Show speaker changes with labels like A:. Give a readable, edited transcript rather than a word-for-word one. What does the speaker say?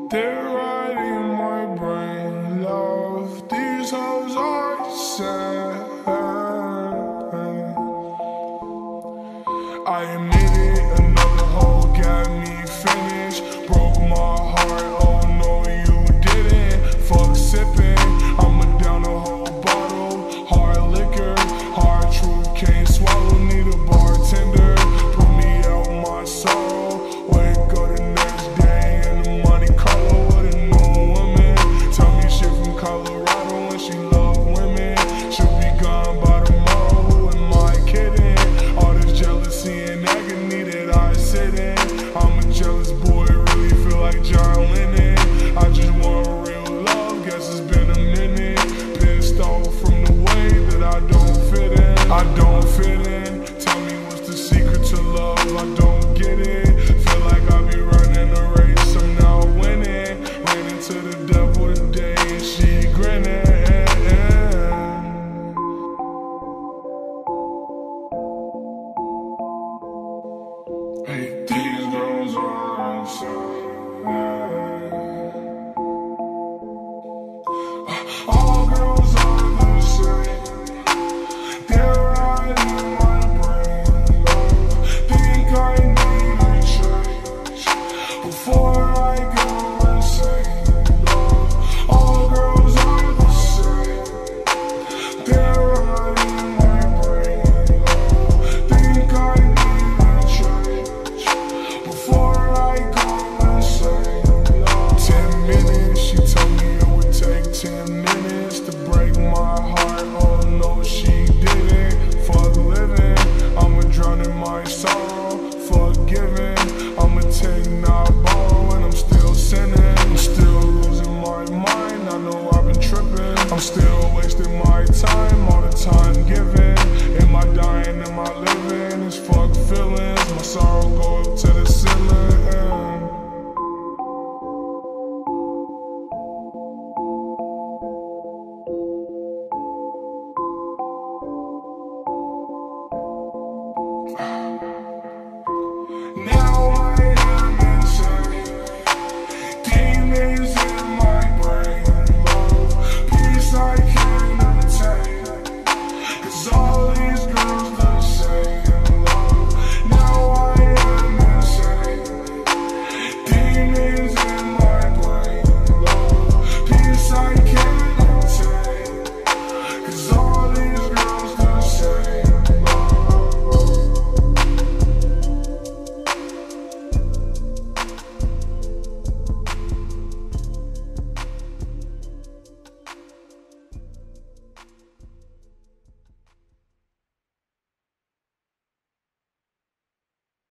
A: They're right in my brain, love. These hoes are sad. I admit it, another hoe got me finished. Broke my heart, oh no you didn't. Fuck sipping, I'ma down a whole bottle. Hard liquor, hard truth, can't swallow. Need a bartender, put me out my sorrow. Wake up the next day in the Monte Carlo with a new woman. Tell me shit from Colorado and she love women. She'll be gone by tomorrow, who am I kidding? All this jealousy and agony that I sit in. I'm a jealous boy, really feel like John Lennon. I just want real love, guess it's been a minute. Pissed off from the way that I don't fit in. I don't fit in, tell me what's the secret to love, I don't get it. Feel like I be running a race, I'm now winning. Ran into the devil today and she grinning. Hey, these girls are inside. All girls are the same. They're right in my brain, love. Think I need a change before I go insane, love. All girls are the same. They're right in my brain, love. Think I need a change before I go insane, love. 10 minutes, she told me it would take 10 minutes to break my heart. Oh no, she didn't. Fuck living, I'ma drown in my sorrow. Fuck giving, I'ma take, not borrow, and I'm still sinning. I'm still losing my mind, I know I've been tripping. I'm still wasting my time, all the time given. Am I dying, am I living?